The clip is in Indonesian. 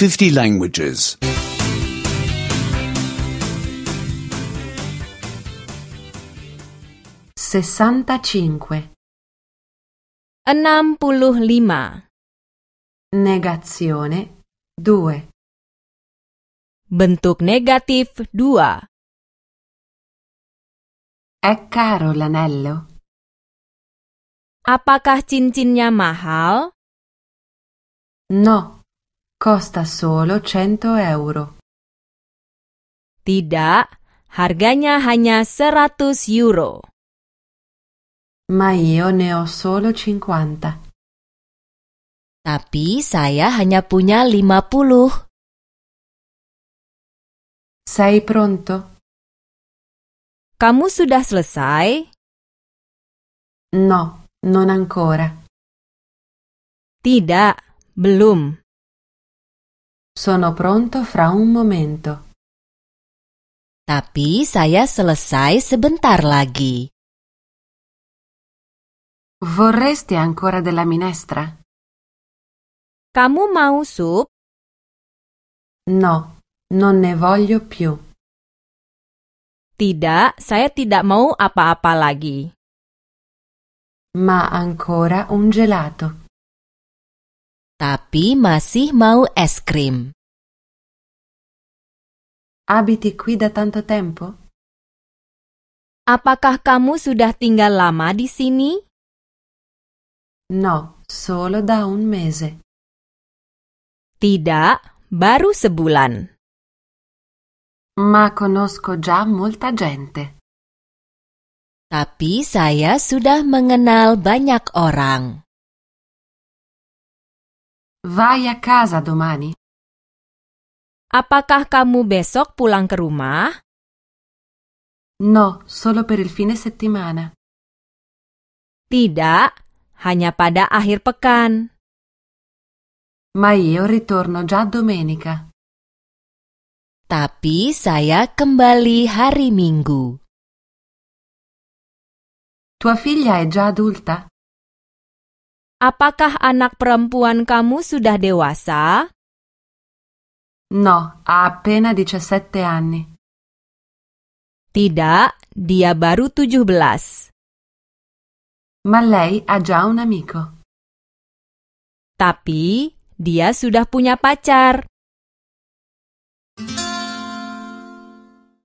50 languages. 65. 65. Negazione 2. Bentuk negatif 2. È caro l'anello? Apakah cincinnya mahal? No, costa solo 100 euro. Tidak, harganya hanya 100 euro. Ma io ne ho solo 50. Tapi saya hanya punya 50. Sei pronto? Kamu sudah selesai? No, non ancora. Tidak, belum. Sono pronto fra un momento. Tapi saya selesai sebentar lagi. Vorresti ancora della minestra? Kamu mau sup? No, non ne voglio più. Tidak, saya tidak mau apa-apa lagi. Ma ancora un gelato. Tapi masih mau es krim. Abiti qui da tanto tempo? Apakah kamu sudah tinggal lama di sini? No, solo da un mese. Tidak, baru sebulan. Ma conosco già molta gente. Tapi saya sudah mengenal banyak orang. Vai a casa domani? Apakah kamu besok pulang ke rumah? No, solo per il fine settimana. Tidak, hanya pada akhir pekan. Ma io ritorno già domenica. Tapi saya kembali hari Minggu. Tua figlia è già adulta? Apakah anak perempuan kamu sudah dewasa? No, ha appena 17 anni. Tidak, dia baru 17. Ma lei ha già un amico. Tapi dia sudah punya pacar.